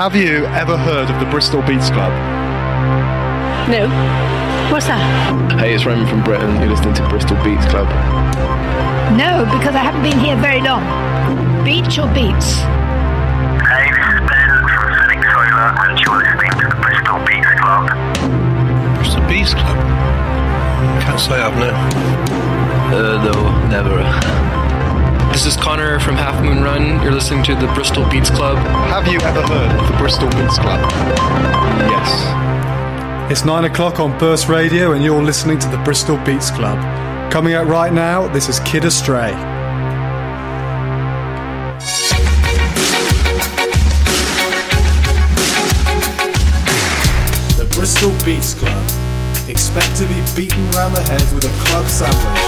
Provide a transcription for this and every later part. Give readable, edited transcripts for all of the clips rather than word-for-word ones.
Have you ever heard of the Bristol Beats Club? No. What's that? Hey, it's Raymond from Britain. You're listening to Bristol Beats Club. No, because I haven't been here very long. Beach or beats? Hey, this is Ben from Sonic Solar, and you're listening to the Bristol Beats Club. Bristol Beats Club? Can't say I've no. No, never. This is Connor from Half Moon Run. You're listening to the Bristol Beats Club. Have you ever heard of the Bristol Beats Club? Yes. It's 9 o'clock on Burst Radio and you're listening to the Bristol Beats Club. Coming out right now, this is Kid Astray. The Bristol Beats Club. Expect to be beaten round the head with a club sandwich.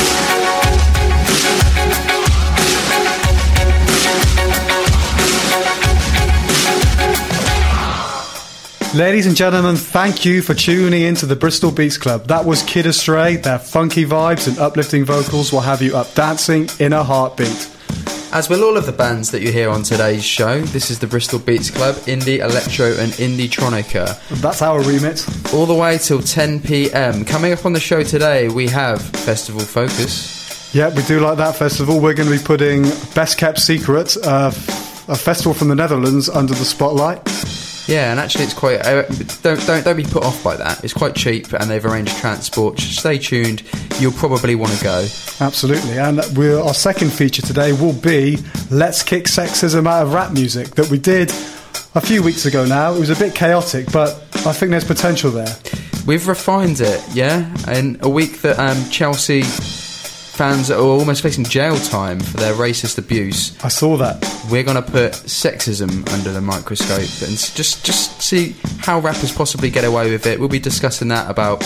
Ladies and gentlemen, thank you for tuning in to the Bristol Beats Club. That was Kid Astray. Their funky vibes and uplifting vocals will have you up dancing in a heartbeat. As will all of the bands that you hear on today's show, this is the Bristol Beats Club, Indie, Electro and Indie-tronica. That's our remit. All the way till 10 p.m. Coming up on the show today, we have Festival Focus. Yeah, we do like that festival. We're going to be putting Best Kept Secret, a festival from the Netherlands, under the spotlight. Yeah, and actually it's quite... don't be put off by that. It's quite cheap and they've arranged transport. Stay tuned. You'll probably want to go. Absolutely. And our second feature today will be Let's Kick Sexism Out of Rap Music that we did a few weeks ago now. It was a bit chaotic, but I think there's potential there. We've refined it, yeah? In a week that Chelsea fans are almost facing jail time for their racist abuse. I saw that. We're going to put sexism under the microscope and just see how rappers possibly get away with it. We'll be discussing that about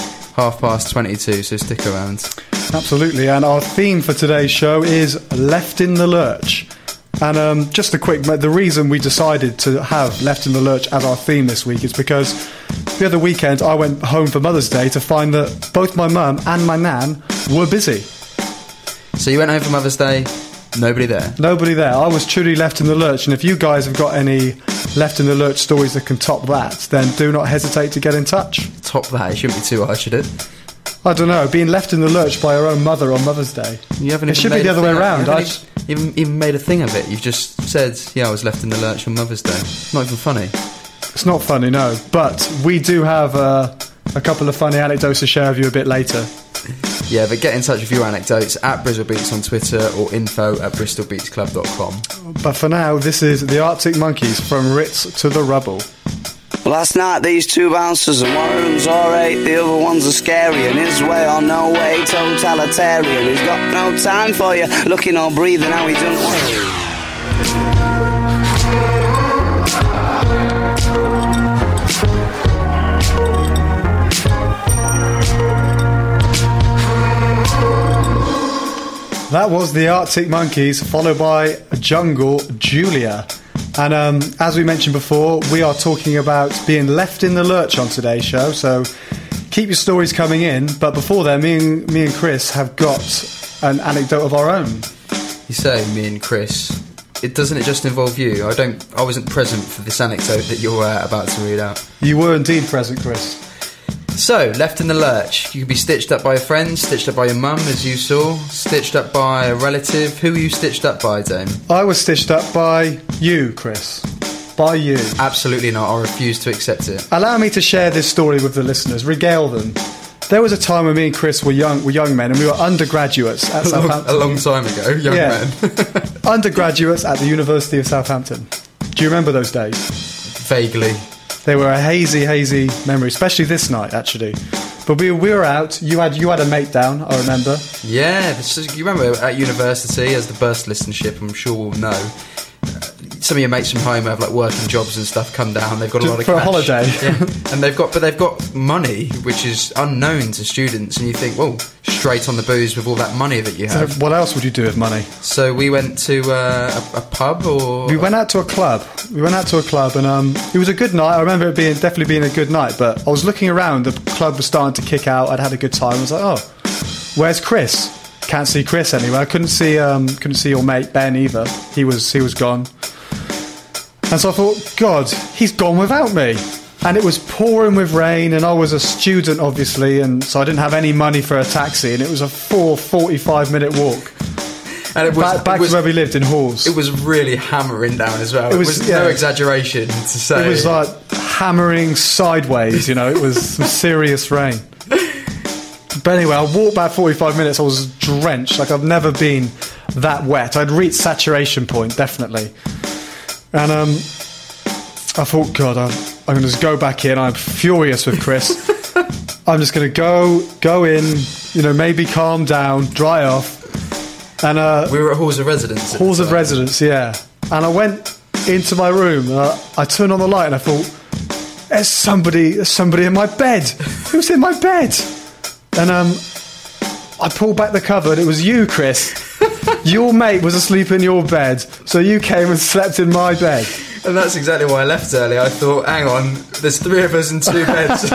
22:30, so stick around. Absolutely, and our theme for today's show is Left in the Lurch. And just a quick, the reason we decided to have Left in the Lurch as our theme this week is because the other weekend I went home for Mother's Day to find that both my mum and my nan were busy. So you went home for Mother's Day, nobody there? Nobody there. I was truly left in the lurch, and if you guys have got any left in the lurch stories that can top that, then do not hesitate to get in touch. Top that? It shouldn't be too hard, should it? I don't know, being left in the lurch by your own mother on Mother's Day. It should be the other way around. You haven't even made a thing of it. You've just said, yeah, I was left in the lurch on Mother's Day. Not even funny. It's not funny, no. But we do have a couple of funny anecdotes to share with you a bit later. Yeah, but get in touch with your anecdotes at BrizzleBeats on Twitter or info@bristolbeatsclub.com. But for now, this is the Arctic Monkeys, From Ritz to the Rubble. Last night these two bouncers, and one of them's alright, the other one's a scary, and his way or no way, totalitarian. He's got no time for you, looking or breathing how he don't worry. That was the Arctic Monkeys, followed by Jungle Julia. And as we mentioned before, we are talking about being left in the lurch on today's show, so keep your stories coming in. But before then, me and Chris have got an anecdote of our own. You say, me and Chris. Doesn't it just involve you? I wasn't present for this anecdote that you're about to read out. You were indeed present, Chris. So, left in the lurch. You could be stitched up by a friend, stitched up by your mum, as you saw, stitched up by a relative. Who were you stitched up by, Dame? I was stitched up by you, Chris. By you. Absolutely not. I refuse to accept it. Allow me to share this story with the listeners, regale them. There was a time when me and Chris were young men, and we were undergraduates at Southampton. A long time ago, young men. Undergraduates at the University of Southampton. Do you remember those days? Vaguely. They were a hazy memory, especially this night, actually. But we were out. You had a mate down, I remember. Yeah, you remember at university, as the burst listenership, I'm sure will know. Some of your mates from home have like working jobs and stuff come down. They've got a lot of for cash. A holiday. Yeah. And they've got money, which is unknown to students. And you think, well, straight on the booze with all that money that you have. So what else would you do with money? So we went to a pub, or we went out to a club. And it was a good night. I remember it definitely being a good night. But I was looking around. The club was starting to kick out. I'd had a good time. I was like, oh, where's Chris? Can't see Chris anywhere. I couldn't see your mate Ben either. He was gone. And so I thought, God, he's gone without me. And it was pouring with rain, and I was a student, obviously, and so I didn't have any money for a taxi, and it was a 45-minute walk. And it was back to where we lived in Halls. It was really hammering down as well. It was no exaggeration to say. It was like hammering sideways, you know, it was some serious rain. But anyway, I walked back 45 minutes, I was drenched, like I've never been that wet. I'd reached saturation point, definitely. And I thought, God, I'm going to just go back in. I'm furious with Chris. I'm just going to go in, you know, maybe calm down, dry off. And we were at Halls of Residence. Halls of Residence, yeah. And I went into my room. And I turned on the light, and I thought, there's somebody in my bed. Who's in my bed? And I pulled back the cover, and it was you, Chris. Your mate was asleep in your bed, so you came and slept in my bed. And that's exactly why I left early. I thought, hang on, there's 3 of us in 2 beds.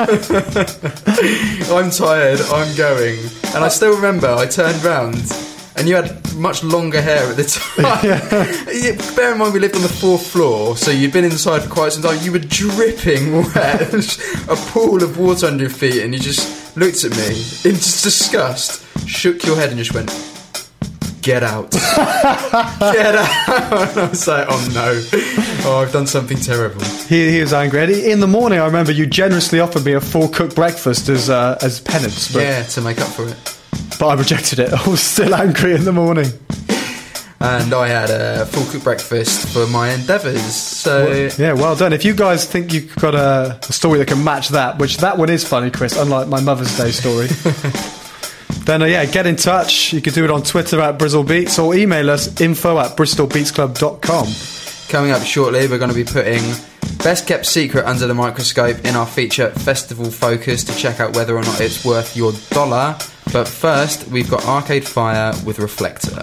I'm tired, I'm going. And I still remember, I turned round, and you had much longer hair at the time. Yeah. Bear in mind, we lived on the 4th floor, so you'd been inside for quite some time. You were dripping wet, a pool of water under your feet, and you just looked at me in disgust, shook your head, and just went, "Get out." Get out. And I was like, oh no. Oh, I've done something terrible. He was angry. And in the morning, I remember you generously offered me a full cooked breakfast as penance. Yeah, to make up for it. But I rejected it. I was still angry in the morning. And I had a full cooked breakfast for my endeavours. So well done. If you guys think you've got a story that can match that, which that one is funny, Chris, unlike my Mother's Day story. Then get in touch. You can do it on Twitter at BrizzleBeats, or email us info@bristolbeatsclub.com. Coming up shortly, we're going to be putting Best Kept Secret under the microscope in our feature Festival Focus to check out whether or not it's worth your dollar. But first, we've got Arcade Fire with Reflector.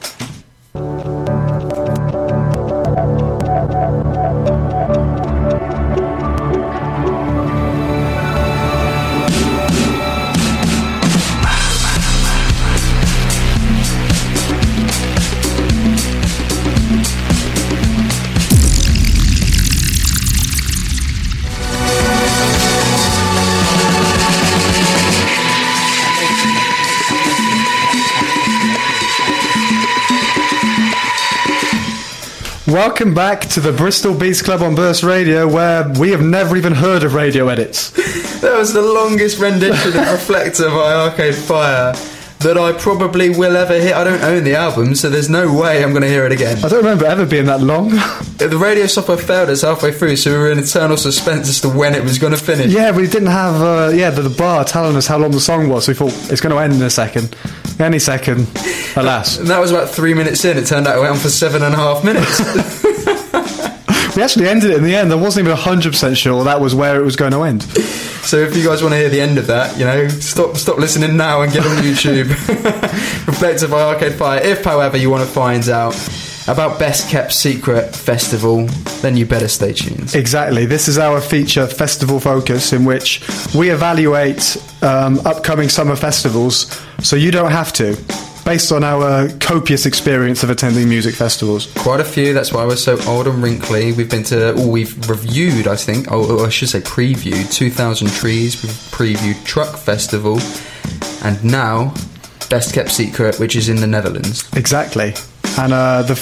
Welcome back to the Bristol Beats Club on Burst Radio, where we have never even heard of radio edits. That was the longest rendition of Reflector by Arcade Fire that I probably will ever hear. I don't own the album, so there's no way I'm going to hear it again. I don't remember ever being that long. The radio software failed us halfway through, so we were in eternal suspense as to when it was going to finish. Yeah, we didn't have the bar telling us how long the song was, so we thought it's going to end in a second. Any second, alas. And that was about 3 minutes in. It turned out it went on for 7.5 minutes. We actually ended it in the end. I wasn't even 100% sure that was where it was going to end. So if you guys want to hear the end of that, stop listening now and get on YouTube. Reflector by Arcade Fire. If, however, you want to find out about Best Kept Secret Festival, then you better stay tuned. Exactly. This is our feature Festival Focus, in which we evaluate upcoming summer festivals, so you don't have to, based on our copious experience of attending music festivals. Quite a few, that's why we're so old and wrinkly. We've reviewed, I think, or I should say previewed 2000 Trees, we've previewed Truck Festival, and now Best Kept Secret, which is in the Netherlands. Exactly. And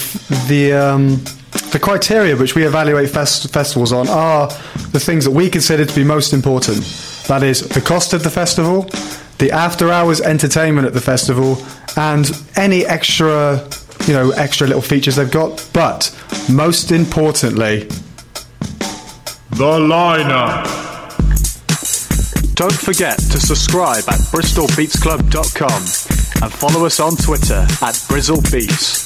the criteria which we evaluate festivals on are the things that we consider to be most important. That is the cost of the festival, the after-hours entertainment at the festival, and any extra little features they've got. But most importantly, the lineup. Don't forget to subscribe at bristolbeatsclub.com and follow us on Twitter at BrizzleBeats.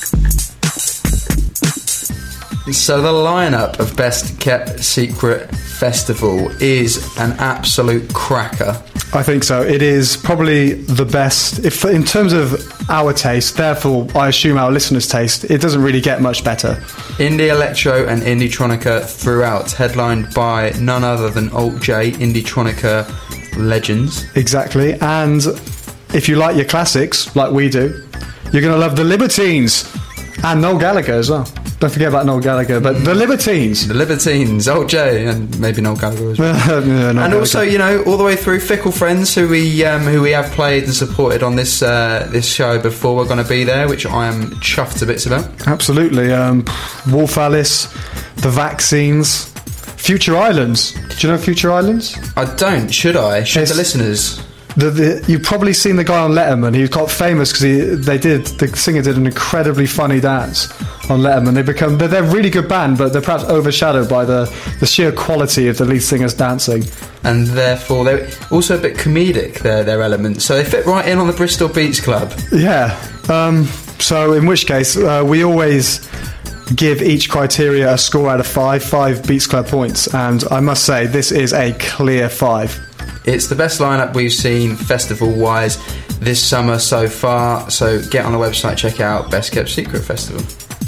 So the lineup of Best Kept Secret Festival is an absolute cracker. I think so. It is probably the best, if in terms of our taste, therefore I assume our listeners' taste, it doesn't really get much better. Indie electro and indie-tronica throughout, headlined by none other than Alt J, indie-tronica legends. Exactly. And if you like your classics, like we do, you're going to love the Libertines and Noel Gallagher as well. Don't forget about Noel Gallagher. But the Libertines. The Libertines, Old Jay, and maybe Noel Gallagher as well. Yeah, Noel and Gallagher. also, you know, all the way through, Fickle Friends, who we have played and supported on this show before. We're going to be there, which I am chuffed to bits about. Absolutely. Wolf Alice, the Vaccines, Future Islands. Do you know Future Islands? I don't. Should I? Should the listeners? You've probably seen the guy on Letterman. He got famous because the singer did an incredibly funny dance on Letterman. They're a really good band, but they're perhaps overshadowed by the sheer quality of the lead singer's dancing. And therefore, they're also a bit comedic, their elements. So they fit right in on the Bristol Beats Club. Yeah. So in which case, we always give each criteria a score out of 5 Beats Club points. And I must say, this is a clear 5. It's the best lineup we've seen festival-wise this summer so far. So get on the website, check out Best Kept Secret Festival.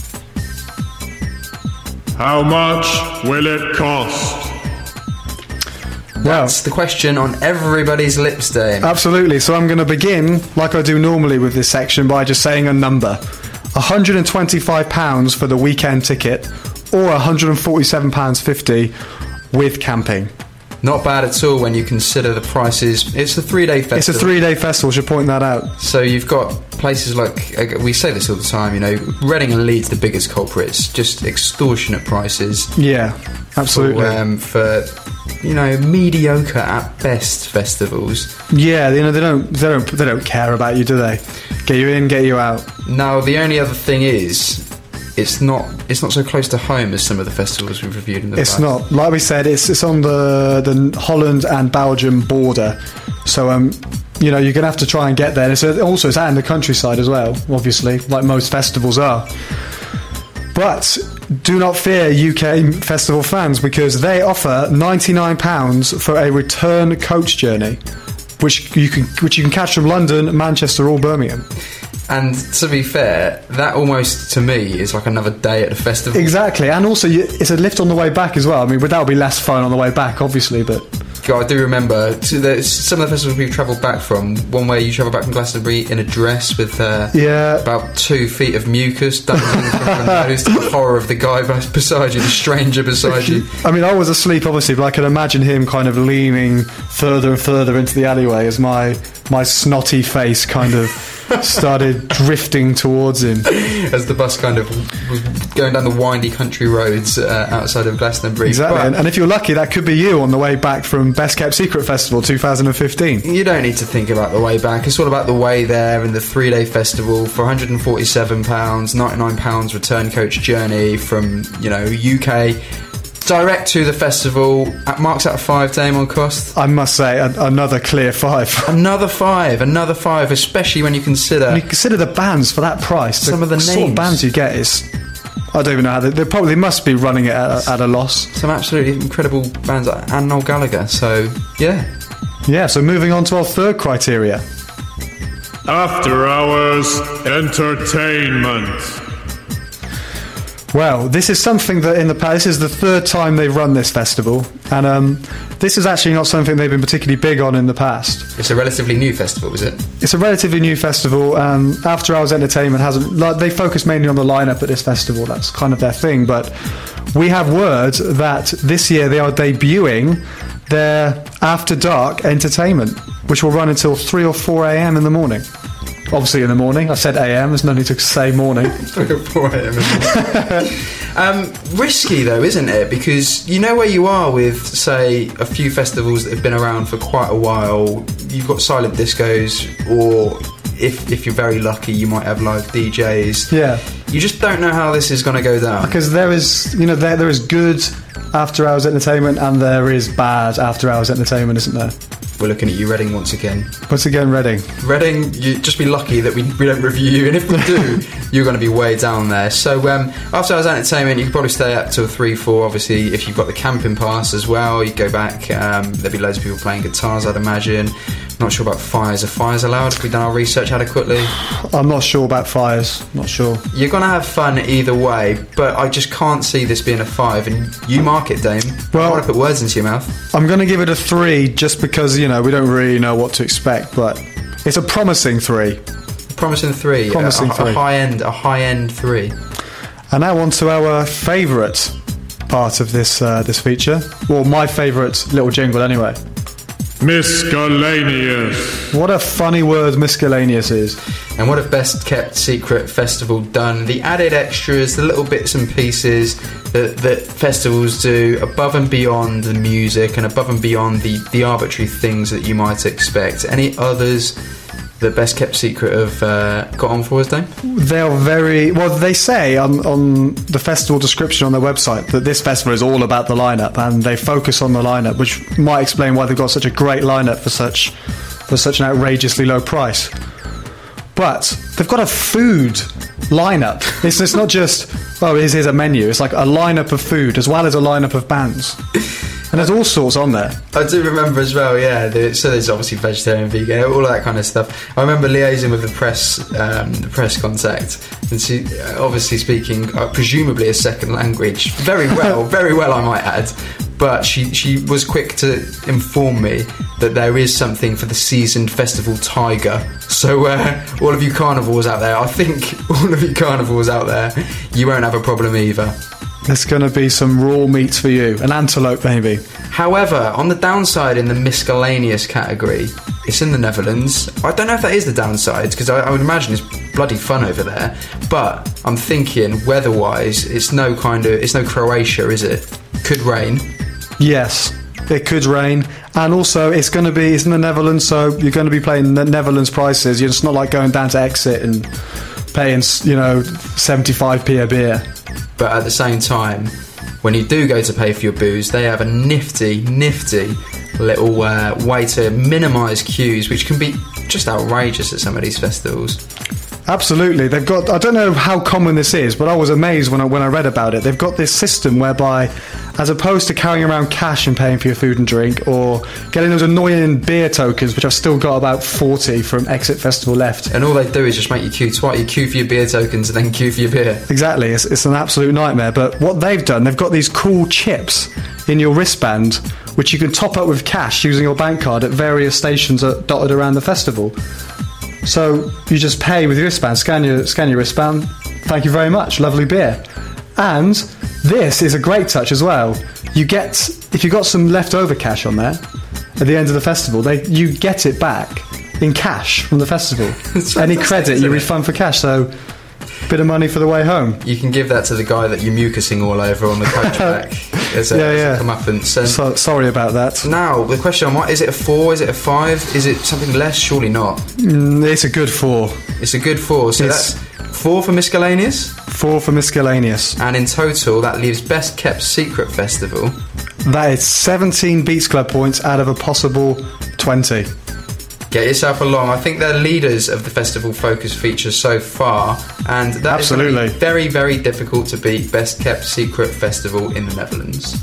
How much will it cost? That's the question on everybody's lips, Dave. Absolutely. So I'm going to begin, like I do normally with this section, by just saying a number. £125 for the weekend ticket, or £147.50 with camping. Not bad at all when you consider the prices. It's a 3-day festival. It's a 3-day festival, should point that out. So you've got places like, we say this all the time, you know, Reading and Leeds, the biggest culprits, just extortionate prices. Yeah, absolutely. For you know, mediocre at best festivals. Yeah, you know, they don't care about you, do they? Get you in, get you out. No, the only other thing is, it's not so close to home as some of the festivals we've reviewed in the past. It's not. Like we said, it's on the Holland and Belgium border. So, you know, you're going to have to try and get there. It's out in the countryside as well, obviously, like most festivals are. But do not fear, UK festival fans, because they offer £99 for a return coach journey, which you can catch from London, Manchester or Birmingham. And to be fair, that almost, to me, is like another day at the festival. Exactly, and also it's a lift on the way back as well. I mean, that would be less fun on the way back, obviously, but... God, I do remember some of the festivals we've travelled back from. One where you travel back from Glastonbury in a dress with about 2 feet of mucus dangling from your nose, to the horror of the guy beside you, the stranger beside you. I mean, I was asleep, obviously, but I can imagine him kind of leaning further and further into the alleyway as my snotty face kind of started drifting towards him. As the bus kind of was going down the windy country roads outside of Glastonbury. Exactly, and if you're lucky, that could be you on the way back from Best Kept Secret Festival 2015. You don't need to think about the way back. It's all about the way there and the 3-day festival for £147, £99 return coach journey from, you know, UK direct to the festival. Marks out of 5, Dame, on cost. I must say, another clear 5. Another 5, especially when you consider... When you consider the bands for that price. Some of the names. Sort of bands you get is... I don't even know how they probably must be running it at a loss. Some absolutely incredible bands, and Noel Gallagher, so, yeah. Yeah, so moving on to our third criteria. After Hours Entertainment. Well, this is something that in the past, this is the 3rd time they've run this festival, and this is actually not something they've been particularly big on in the past. It's a relatively new festival, is it? It's a relatively new festival. After Hours Entertainment they focus mainly on the lineup at this festival. That's kind of their thing. But we have word that this year they are debuting their After Dark entertainment, which will run until 3 or 4 a.m. in the morning. Obviously in the morning. I said AM, there's no need to say morning. 3 or 4 a.m. Risky though, isn't it? Because you know where you are with, say, a few festivals that have been around for quite a while. You've got silent discos, or if you're very lucky, you might have live DJs. Yeah. You just don't know how this is going to go down. Because there is, you know, there is good after hours entertainment and there is bad after hours entertainment, isn't there? We're looking at you, Reading, once again. Once again, Reading. Reading, you just be lucky that we don't review you, and if we do, you're going to be way down there. So, after hours entertainment, you can probably stay up till 3, 4. Obviously, if you've got the camping pass as well, you go back. There'll be loads of people playing guitars, I'd imagine. Not sure about fires. Are fires allowed? Have we done our research adequately? I'm not sure about fires. Not sure. You're going to have fun either way, but I just can't see this being a 5. And you mark it, Dame. Well, I want to put words into your mouth. I'm going to give it a 3 just because, you know, we don't really know what to expect, but it's a promising 3. Promising 3. Promising 3. A high end 3. And now on to our favourite part of this feature. Well, my favourite little jingle anyway. Miscellaneous. What a funny word miscellaneous is. And what a best kept secret festival done. The added extras, the little bits and pieces that festivals do above and beyond the music and above and beyond the arbitrary things that you might expect. Any others that best kept secret have got on for us, Dave? They're very... Well, they say on the festival description on their website that this festival is all about the lineup, and they focus on the lineup, which might explain why they've got such a great lineup for such an outrageously low price. But they've got a food lineup. It's not just, here's a menu. It's like a lineup of food as well as a lineup of bands. And there's all sorts on there. I do remember as well, yeah. So there's obviously vegetarian, vegan, all of that kind of stuff. I remember liaising with the press contact, and she obviously speaking presumably a second language, very well I might add. But she was quick to inform me that there is something for the seasoned festival tiger. So all of you carnivores out there, I think all of you carnivores out there, you won't have a problem either. There's going to be some raw meat for you. An antelope, maybe. However, on the downside in the miscellaneous category, it's in the Netherlands. I don't know if that is the downside, because I would imagine it's bloody fun over there. But I'm thinking, weather-wise, it's no Croatia, is it? Could rain. Yes, it could rain. And also, it's in the Netherlands, so you're going to be paying the Netherlands prices. It's not like going down to Exit and paying, 75p a beer. But at the same time, when you do go to pay for your booze, they have a nifty little way to minimise queues, which can be just outrageous at some of these festivals. Absolutely. They've got, I don't know how common this is, but I was amazed when I read about it. They've got this system whereby, as opposed to carrying around cash and paying for your food and drink, or getting those annoying beer tokens, which I've still got about 40 from Exit Festival left. And all they do is just make you queue twice. You queue for your beer tokens and then queue for your beer. Exactly. It's an absolute nightmare. But what they've done, they've got these cool chips in your wristband, which you can top up with cash using your bank card at various stations dotted around the festival. So you just pay with your wristband, scan your wristband. Thank you very much, lovely beer. And this is a great touch as well. You get, if you got some leftover cash on there at the end of the festival, you get it back in cash from the festival. Any credit you refund for cash. So a bit of money for the way home. You can give that to the guy that you're mucusing all over on the coach back. As a comeuppance. Sorry about that. Now, the question on is it a 4? Is it a 5? Is it something less? Surely not. It's a good 4. It's a good 4. So that's 4 for miscellaneous? 4 for miscellaneous. And in total, that leaves Best Kept Secret Festival. That is 17 Beats Club points out of a possible 20. Get yourself along. I think they're leaders of the festival focus features so far, and that is going to be very, very difficult to beat Best Kept Secret Festival in the Netherlands.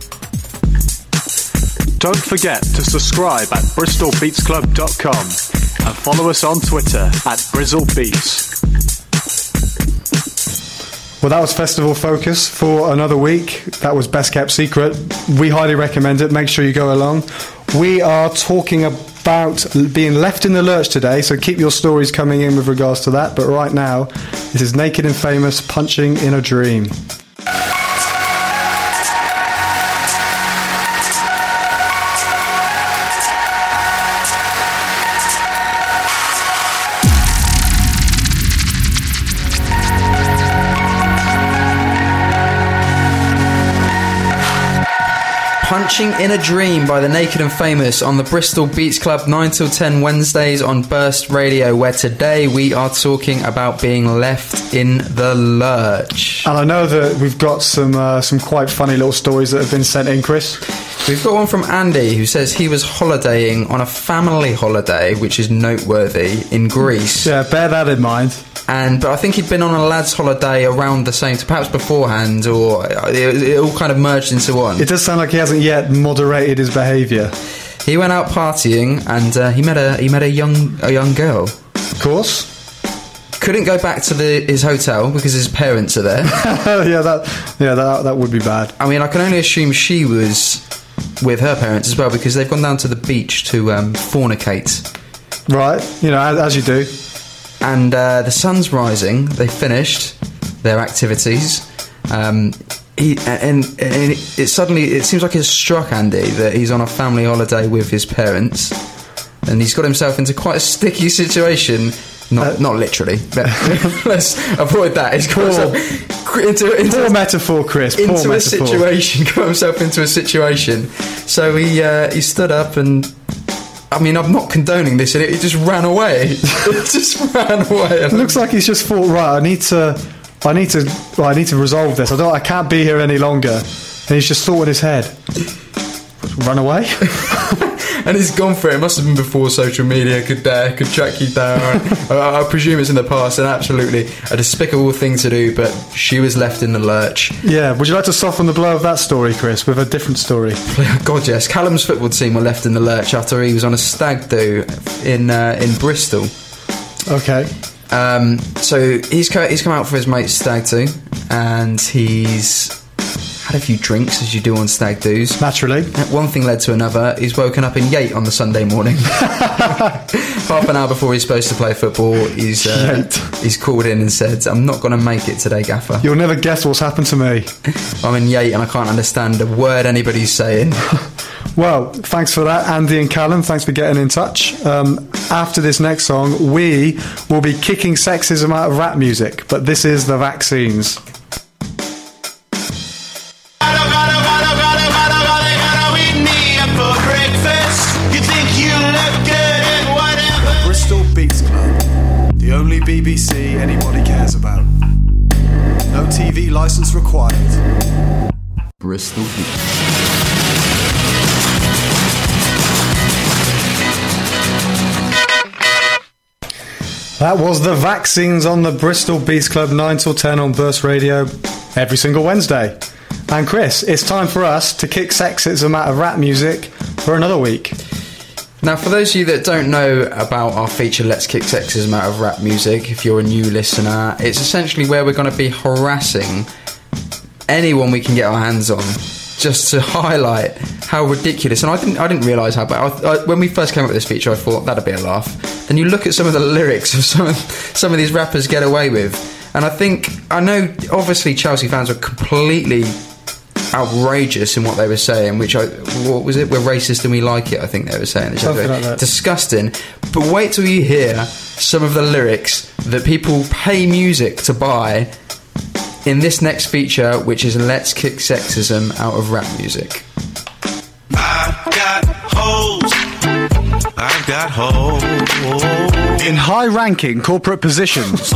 Don't forget to subscribe at bristolbeatsclub.com and follow us on Twitter at BrizzleBeats. Well, that was Festival Focus for another week. That was Best Kept Secret. We highly recommend it. Make sure you go along. We are talking about being left in the lurch today, so keep your stories coming in with regards to that. But right now, this is Naked and Famous, Punching in a Dream. Punching in a Dream by the Naked and Famous on the Bristol Beats Club 9 till 10 Wednesdays on Burst Radio, where today we are talking about being left in the lurch. And I know that we've got some quite funny little stories that have been sent in, Chris. We've got one from Andy, who says he was holidaying on a family holiday, which is noteworthy, in Greece. Yeah, bear that in mind. But I think he'd been on a lad's holiday around the same, perhaps beforehand, or it all kind of merged into one. It does sound like he hasn't yet moderated his behaviour. He went out partying and he met a young girl. Of course. Couldn't go back to his hotel because his parents are there. that would be bad. I mean, I can only assume she was with her parents as well, because they've gone down to the beach to fornicate. Right, as you do. And the sun's rising. They finished, their activities. It seems like it's struck Andy that he's on a family holiday with his parents, and he's got himself into quite a sticky situation. Not literally, but let's avoid that. He's got himself poor metaphor, Chris. Poor into a metaphor. situation. Got himself into a situation. So he stood up and. I mean, I'm not condoning this, and he just ran away. It looks like he's just thought, right, I need to resolve this. I can't be here any longer. And he's just thought in his head, run away. And he's gone for it. It must have been before social media could track you down. I presume it's in the past, and absolutely a despicable thing to do, but she was left in the lurch. Yeah, would you like to soften the blow of that story, Chris, with a different story? God, yes. Callum's football team were left in the lurch after he was on a stag do in Bristol. Okay. So he's come out for his mate's stag do, and he's had a few drinks, as you do on stag do's. Naturally. One thing led to another. He's woken up in Yate on the Sunday morning. Half an hour before he's supposed to play football, he's called in and said, I'm not going to make it today, Gaffer. You'll never guess what's happened to me. I'm in Yate and I can't understand a word anybody's saying. Well, thanks for that, Andy and Callum. Thanks for getting in touch. After this next song, we will be kicking sexism out of rap music, but this is The Vaccines. Bristol Beats Club, the only BBC anybody cares about. No TV licence required. Bristol Beats. That was The Vaccines on the Bristol Beats Club, 9 till 10 on Burst Radio, every single Wednesday. And Chris, it's time for us to kick sexism out of rap music for another week. Now, for those of you that don't know about our feature, Let's Kick Sexism Out of Rap Music, if you're a new listener, it's essentially where we're going to be harassing anyone we can get our hands on, just to highlight how ridiculous. And I didn't realise how bad. When we first came up with this feature, I thought that'd be a laugh. And you look at some of the lyrics of some of these rappers get away with, and I know obviously Chelsea fans were completely outrageous in what they were saying, what was it? We're racist and we like it, I think they were saying. Something like that. Disgusting. But wait till you hear some of the lyrics that people pay music to buy in this next feature, which is Let's Kick Sexism Out of Rap Music. I've got hoes in high-ranking corporate positions.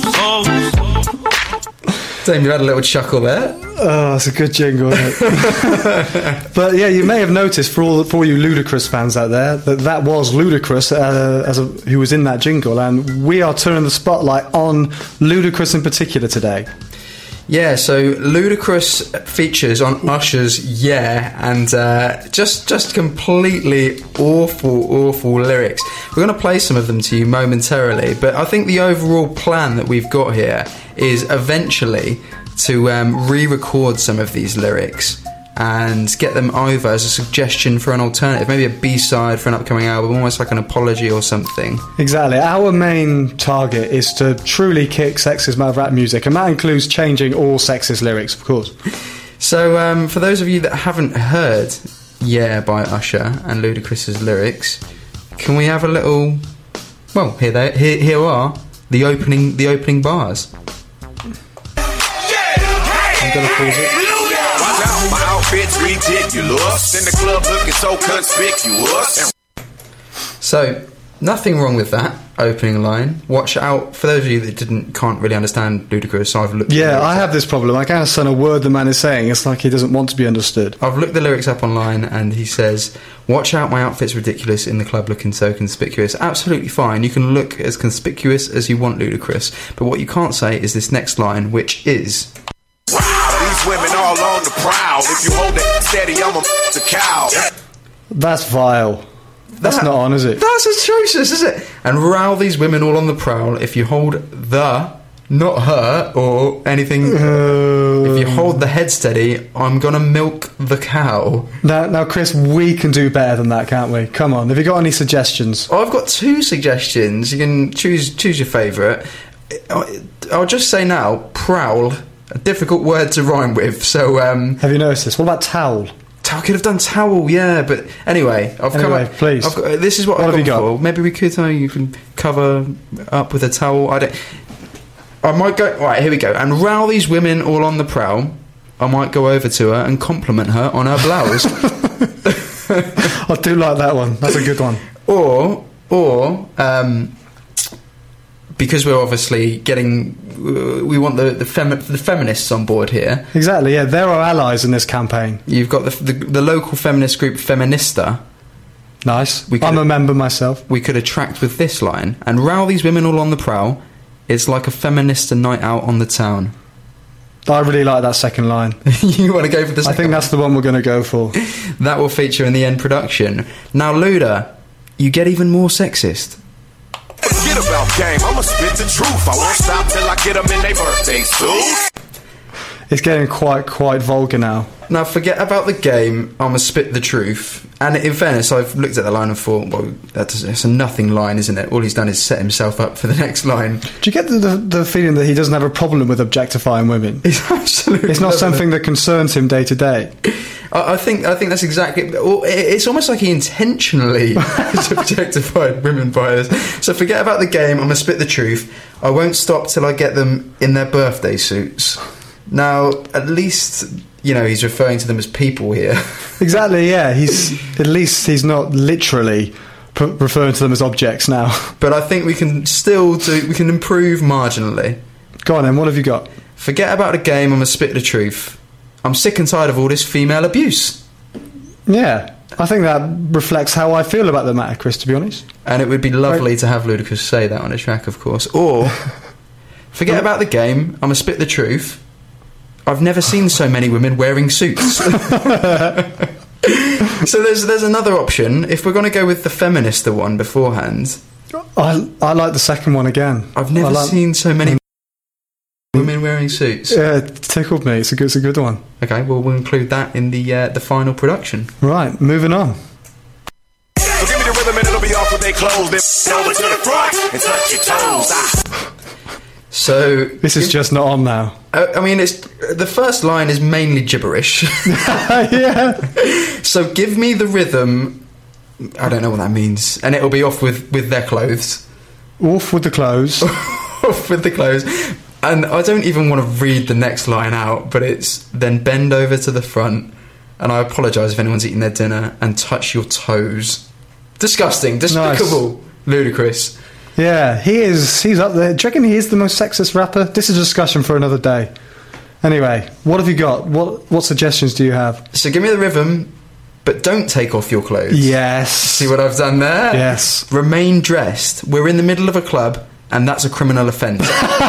Dame, you had a little chuckle there. Oh, it's a good jingle, isn't it? But yeah, you may have noticed, for all you Ludacris fans out there, that was Ludacris who was in that jingle, and we are turning the spotlight on Ludacris in particular today. Yeah, so Ludacris features on Usher's Yeah, and just completely awful lyrics. We're going to play some of them to you momentarily, but I think the overall plan that we've got here is eventually to re-record some of these lyrics and get them over as a suggestion for an alternative, maybe a B-side for an upcoming album, almost like an apology or something. Exactly. Our main target is to truly kick sexism out of rap music, and that includes changing all sexist lyrics, of course. So for those of you that haven't heard Yeah by Usher and Ludacris's lyrics, can we have a little... Well, here are the opening bars. I'm going to pause it. My outfit's ridiculous. In the club looking so conspicuous. So, nothing wrong with that opening line. Watch out, for those of you that can't really understand Ludacris, so I've looked... Yeah, I have this problem. I can't understand a word the man is saying. It's like he doesn't want to be understood. I've looked the lyrics up online, and he says, watch out, my outfit's ridiculous, in the club looking so conspicuous. Absolutely fine. You can look as conspicuous as you want, Ludacris. But what you can't say is this next line, which is... Wow, these women all on the prowl. If you hold it steady, I'm the cow. That's vile. That's not on, is it? That's atrocious, is it? And row these women all on the prowl. If you hold the, not her, or anything... if you hold the head steady, I'm gonna milk the cow. Now, Chris, we can do better than that, can't we? Come on, have you got any suggestions? Oh, I've got two suggestions. You can choose your favourite. I'll just say now, prowl, a difficult word to rhyme with. So, have you noticed this? What about towel? I could have done towel, yeah, but anyway, please. This is what I've gone for. Maybe we could. You can cover up with a towel. I might go. Right, here we go. And row these women all on the prowl. I might go over to her and compliment her on her blouse. I do like that one. That's a good one. Or because we're obviously getting, we want the feminists on board here. Exactly, yeah, they're our allies in this campaign. You've got the local feminist group Feminista. Nice. I'm a member myself. We could attract with this line, and row these women all on the prowl. It's like a Feminista night out on the town. I really like that second line. You want to go for the second? I think that's the one we're going to go for. That will feature in the end production. Now, Luda, you get even more sexist. Forget about game, I'ma spit the truth. I won't stop till I get them in their birthday suit. It's getting quite vulgar now. Now, forget about the game, I'ma spit the truth. And in fairness, I've looked at the line and thought, well, that's a nothing line, isn't it? All he's done is set himself up for the next line. Do you get the feeling that he doesn't have a problem with objectifying women? Absolutely. It's not something that concerns him day to day. I think that's exactly. It's almost like he intentionally has objectified women by this. So forget about the game. I'm gonna spit the truth. I won't stop till I get them in their birthday suits. Now, at least he's referring to them as people here. Exactly. Yeah. He's not literally referring to them as objects now. But I think we can improve marginally. Go on then. What have you got? Forget about the game. I'm gonna spit the truth. I'm sick and tired of all this female abuse. Yeah, I think that reflects how I feel about the matter, Chris, to be honest. And it would be lovely to have Ludacris say that on a track, of course. Or, forget about the game, I'm going to spit the truth. I've never seen so many women wearing suits. So there's another option. If we're going to go with the Feminista one beforehand... I like the second one again. I've never seen so many... women wearing suits. Yeah, it tickled me. It's a good one. Okay, well, we'll include that in the final production. Right, moving on. So give me the rhythm and it'll be off with their clothes. Then over to the front and touch your toes. So this is just not on now. I mean, it's the first line is mainly gibberish. Yeah. So give me the rhythm. I don't know what that means, and it'll be off with their clothes. Off with the clothes. Off with the clothes. And I don't even want to read the next line out, but it's then bend over to the front, and I apologise if anyone's eating their dinner, and touch your toes. Disgusting, despicable, nice. Ludacris. Yeah, he's up there. Do you reckon he is the most sexist rapper? This is a discussion for another day. Anyway, what have you got? What suggestions do you have? So give me the rhythm, but don't take off your clothes. Yes. See what I've done there? Yes. Remain dressed. We're in the middle of a club, and that's a criminal offence.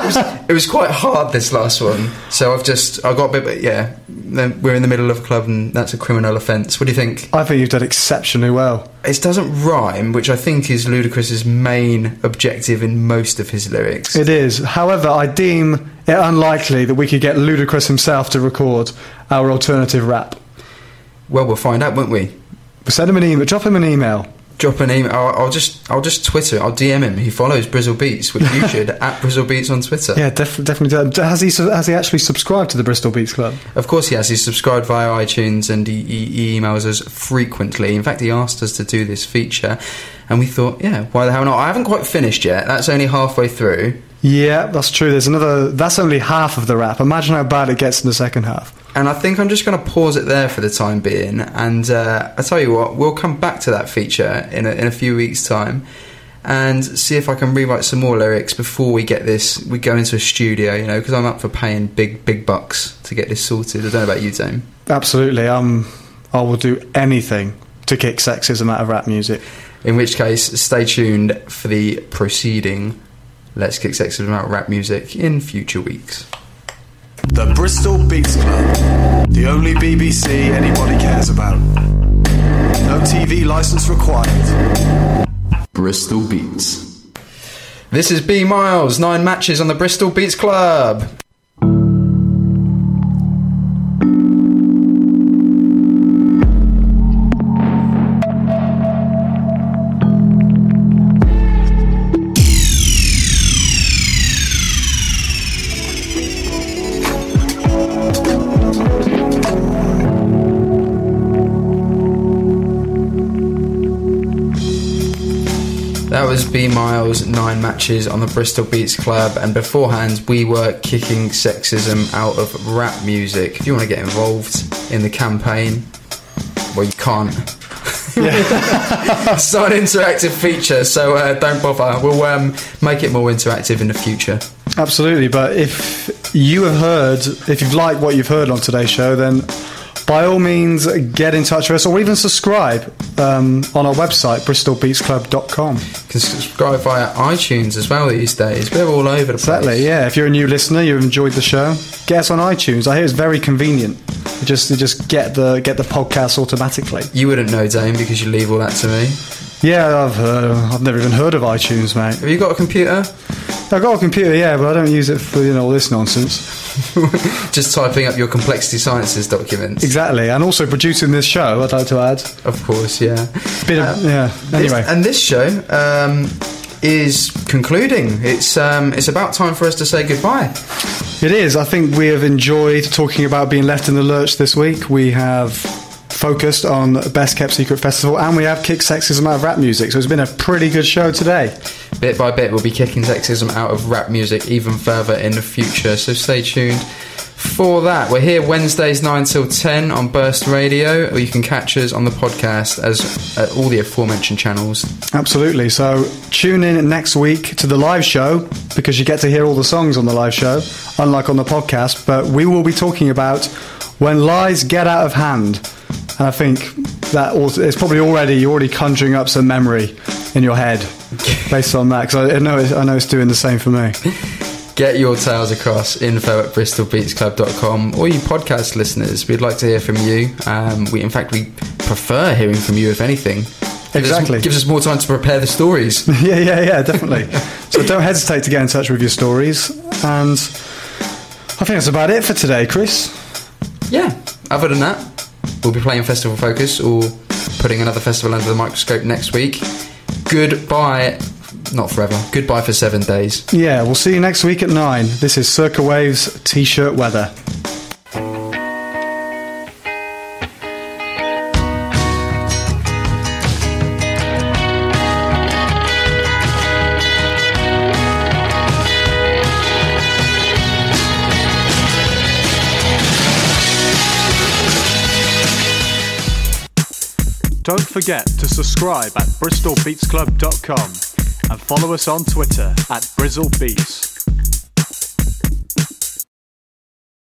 It was quite hard, this last one. So I got a bit, but yeah, we're in the middle of a club and that's a criminal offence. What do you think? I think you've done exceptionally well. It doesn't rhyme, which I think is Ludacris's main objective in most of his lyrics. It is. However, I deem it unlikely that we could get Ludacris himself to record our alternative rap. Well, we'll find out, won't we? We'll send him an email. Drop him an email. Drop an email. I'll just Twitter. I'll DM him. He follows Brizzle Beats, which you should at Brizzle Beats on Twitter. Yeah, definitely. Has he actually subscribed to the Bristol Beats Club? Of course he has. He's subscribed via iTunes and he emails us frequently. In fact, he asked us to do this feature, and we thought, yeah, why the hell not? I haven't quite finished yet. That's only halfway through. Yeah, that's true. That's only half of the rap. Imagine how bad it gets in the second half. And I think I'm just going to pause it there for the time being. And I tell you what, we'll come back to that feature in a few weeks' time and see if I can rewrite some more lyrics before we get this. We go into a studio, because I'm up for paying big bucks to get this sorted. I don't know about you, Dame. Absolutely. I will do anything to kick sexism out of rap music. In which case, stay tuned for the proceeding Let's Kick Sexism Out of Rap Music in future weeks. The Bristol Beats Club, the only BBC anybody cares about. No TV licence required. Bristol Beats. This is B Miles, 9 matches on the Bristol Beats Club. That was B Miles, 9 matches on the Bristol Beats Club, and beforehand we were kicking sexism out of rap music. If you want to get involved in the campaign, well, you can't. It's not an interactive feature, so don't bother. We'll make it more interactive in the future. Absolutely, but if you've liked what you've heard on today's show, then by all means get in touch with us, or even subscribe on our website, bristolbeatsclub.com. You can subscribe via iTunes as well these days. We're all over the place. Exactly, yeah. If you're a new listener, you've enjoyed the show, get us on iTunes. I hear it's very convenient. You just get the podcast automatically. You wouldn't know, Dane, because you leave all that to me. Yeah, I've never even heard of iTunes, mate. Have you got a computer? I've got a computer, yeah, but I don't use it for all this nonsense. Just typing up your Complexity Sciences documents. Exactly, and also producing this show, I'd like to add. Of course, yeah. Anyway. This show is concluding. It's about time for us to say goodbye. It is. I think we have enjoyed talking about being left in the lurch this week. We have focused on Best Kept Secret Festival, and we have kicked sexism out of rap music, so it's been a pretty good show today. Bit by bit we'll be kicking sexism out of rap music even further in the future, so stay tuned for that. We're here Wednesdays 9 till 10 on Burst Radio, or you can catch us on the podcast at all the aforementioned channels. Absolutely, so tune in next week to the live show, because you get to hear all the songs on the live show, unlike on the podcast, but we will be talking about When Lies Get Out of Hand. And I think that it's probably you're already conjuring up some memory in your head based on that, because I know it's doing the same for me. Get your tales across, info@bristolbeatsclub.com, or you podcast listeners, we'd like to hear from you. We prefer hearing from you, if anything. Exactly. Gives us more time to prepare the stories. yeah, definitely. So don't hesitate to get in touch with your stories. And I think that's about it for today, Chris. Yeah, other than that, we'll be playing Festival Focus or putting another festival under the microscope next week. Goodbye. Not forever. Goodbye for 7 days. Yeah, we'll see you next week at 9. This is Circa Waves T-shirt weather. Don't forget to subscribe at bristolbeatsclub.com and follow us on Twitter at BrizzleBeats.